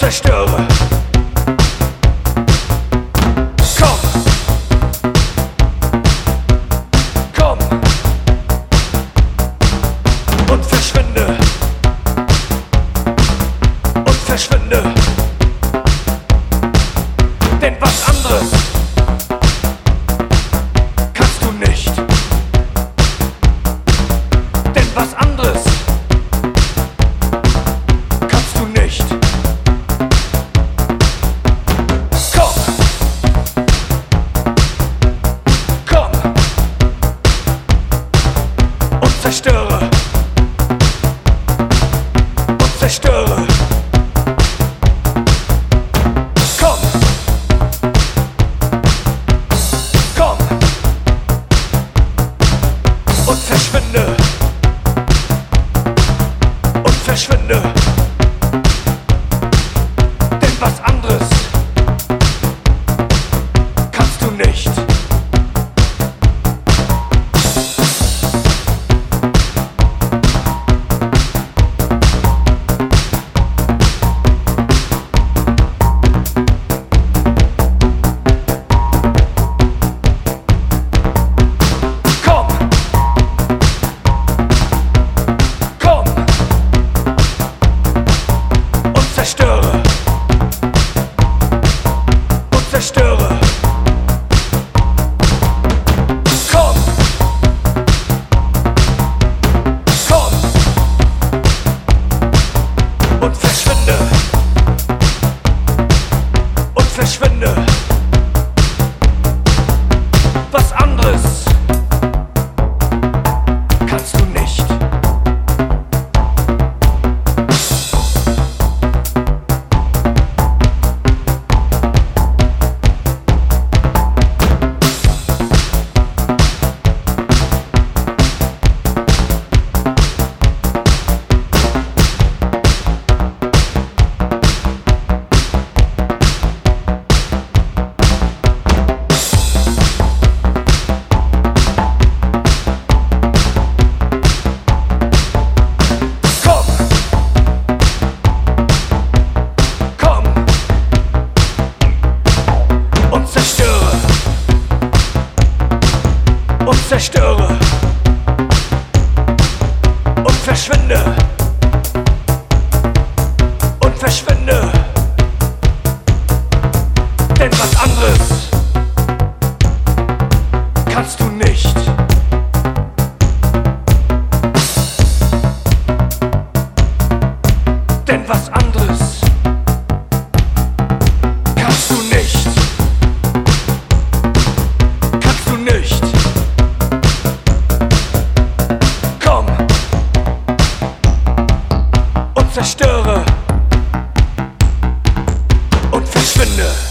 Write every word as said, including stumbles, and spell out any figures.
zerstöre. Komm, komm und verschwinde, und verschwinde, denn was anderes kannst du nicht, denn was anderes kannst du nicht. Komm, komm und zerstöre, und zerstöre. Komm, komm und verschwinde, und verschwinde, denn was anderes kannst du nicht. Komm, komm und zerstöre, und zerstöre. Komm, komm und verschwinde, und verschwinde. Was anderes kannst du nicht. Und zerstöre und verschwinde, und verschwinde, denn was anderes kannst du nicht. Denn was anderes kannst du nicht. Kannst du nicht. Zerstöre und verschwinde.